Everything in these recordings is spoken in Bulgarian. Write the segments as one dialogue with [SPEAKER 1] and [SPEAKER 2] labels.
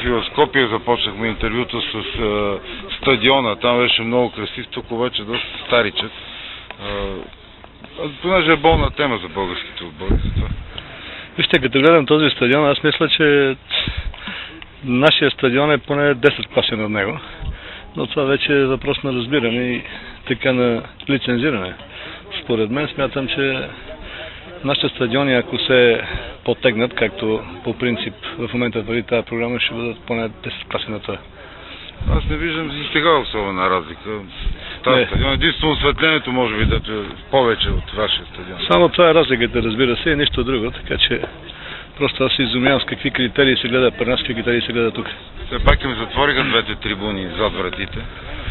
[SPEAKER 1] и в Скопие започнахме интервюто с стадиона. Там беше много красив, тук обаче доста старичък. Понеже е болна тема за българските отбори.
[SPEAKER 2] Вижте, като гледам този стадион, аз мисля, че нашия стадион е поне 10 класи над него. Но това вече е въпрос на разбиране и така на лицензиране. Според мен смятам, че нашите стадиони, ако се потегнат, както по принцип в момента върви тази програма, ще бъдат поне 10 класи на това.
[SPEAKER 1] Аз не виждам за сега особена разлика. Тази стадион, единствено осветлението може би да е повече от вашия стадион.
[SPEAKER 2] Само това е разликата, разбира се, и нищо друго, така че просто аз се изумявам с какви критерии се гледа при нас, какви критерии се гледа тук.
[SPEAKER 1] Все пак им затвориха двете трибуни зад вратите.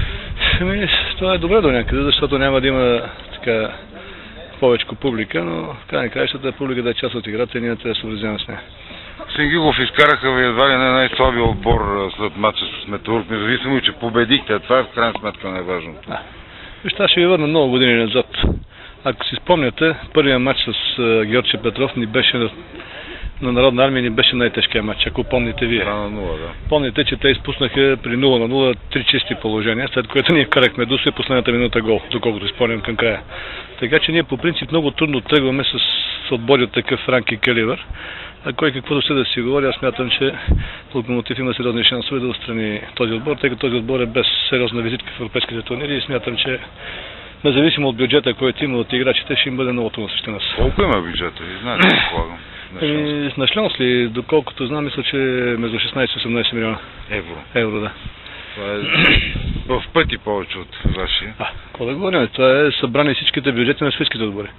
[SPEAKER 2] Това е добре до някъде, защото няма да има така повече публика, но в край на краищата публика да е част от играта и ние трябва да се съобразяваме с нея.
[SPEAKER 1] Сенгигов изкараха ви едва ли не най-слабия отбор след матча с Металург, независимо и че победихте, това е в крайна сметка най-важното.
[SPEAKER 2] Вижте, аз ще ви върна много години назад. Ако си спомняте, първият матч с Георги Петров ни беше на Народна армия, ни беше най-тежкият матч, ако помните вие.
[SPEAKER 1] 2-0, да.
[SPEAKER 2] Помните, че те изпуснаха при 0-0 3 чисти положения, след което ние вкарахме Дусо и последната минута гол, доколкото спомням към края. Така че ние по принцип много трудно тръгваме с отбори от такъв ранг и калибър. А кой каквото се да си говори, аз смятам, че Локомотив има сериозни шансове да отстрани този отбор, тъй като този отбор е без сериозна визитка в европейските турнири и смятам, че независимо от бюджета, който има от играчите, ще им бъде много трудно срещу нас.
[SPEAKER 1] Колко има бюджета? Знаете, предполагам.
[SPEAKER 2] На Шлемс ли, доколкото знам, мисля, че между 16 и 18 милиона евро, да.
[SPEAKER 1] Това е в пъти повече от вашия.
[SPEAKER 2] Какво да говорим? Това е събрани всичките бюджети на светските отбори.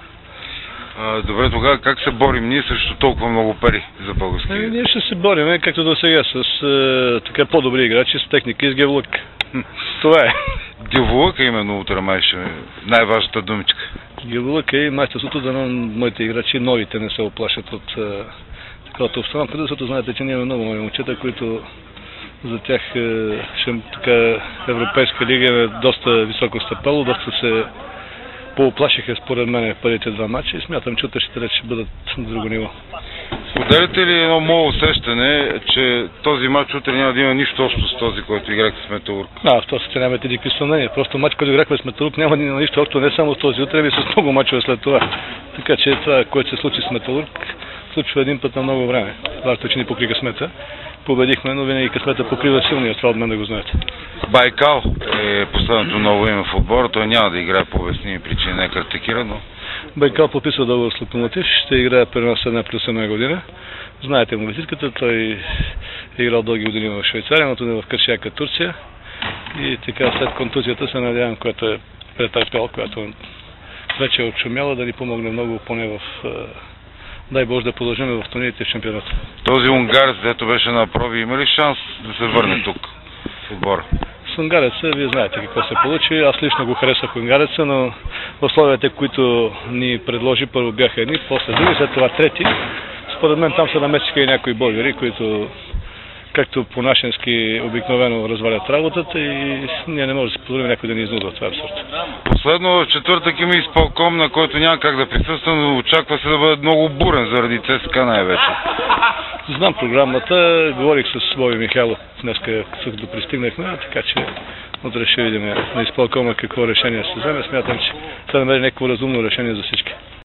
[SPEAKER 1] Добре, тогава как се борим ние срещу толкова много пари за български?
[SPEAKER 2] Ние ще се борим, както до сега, с така по-добри играчи, с техника и с гевлък. Това е.
[SPEAKER 1] Гевлъка именно утре май ще е най-важната думичка.
[SPEAKER 2] Гевлъка и майсторството да моите играчи, новите, не се оплашат от такавата обстановка, защото знаете, че ние имаме много момчета, които за тях така, Европейска лига е доста високо стъпало, доста се пооплашиха според мен първите два матча и смятам, че утрешните ще бъдат на друго ниво.
[SPEAKER 1] Споделяте ли едно мое усещане, че този матч утре няма да има нищо общо с този, който играхте с Металург?
[SPEAKER 2] В този се нямате никакви съмнения. Просто матч, който играхме с Металург, няма да има нищо общо не само с този утре, ами с много мачове след това. Така че това, което се случи с Металург, случва един път на много време. Важното, че ни покри късмета. Победихме, но винаги късмета покрива силния, това от мен да го знаете.
[SPEAKER 1] Байкал е последното ново име в отбора, той няма да играе по обясними причини, не е картикиран, но...
[SPEAKER 2] Байкал подписва договор с Локомотив, ще играе при нас една плюс една година. Знаете му визитката, той е играл дълги години в Швейцария, но тук в Кършияка, Турция. И така след контузията се надявам, която е претърпял, която вече е отшумяла, да ни помогне много, поне в... Дай Боже да продължим в турнирите в шампионата.
[SPEAKER 1] Този унгарец, дето беше на проби, има ли шанс да се върне тук в отбора?
[SPEAKER 2] С унгареца, вие знаете какво се получи. Аз лично го харесах унгареца, но условията, които ни предложи, първо бяха едни, после други, след това трети. Според мен там се намесиха и някои българи, които както по-нашенски обикновено развалят работата и ние не можем да си позволим някой да ни изнудва. Това е абсурд.
[SPEAKER 1] Последно в четвъртък има изпълком, на който няма как да присъства, но очаква се да бъде много бурен заради ЦСКА най-вече.
[SPEAKER 2] Знам програмата, говорих с Боби Михайлов днеска, като пристигнахме, така че утре ще видим на изпълкома какво решение се вземе. Смятам, че това намери някакво разумно решение за всички.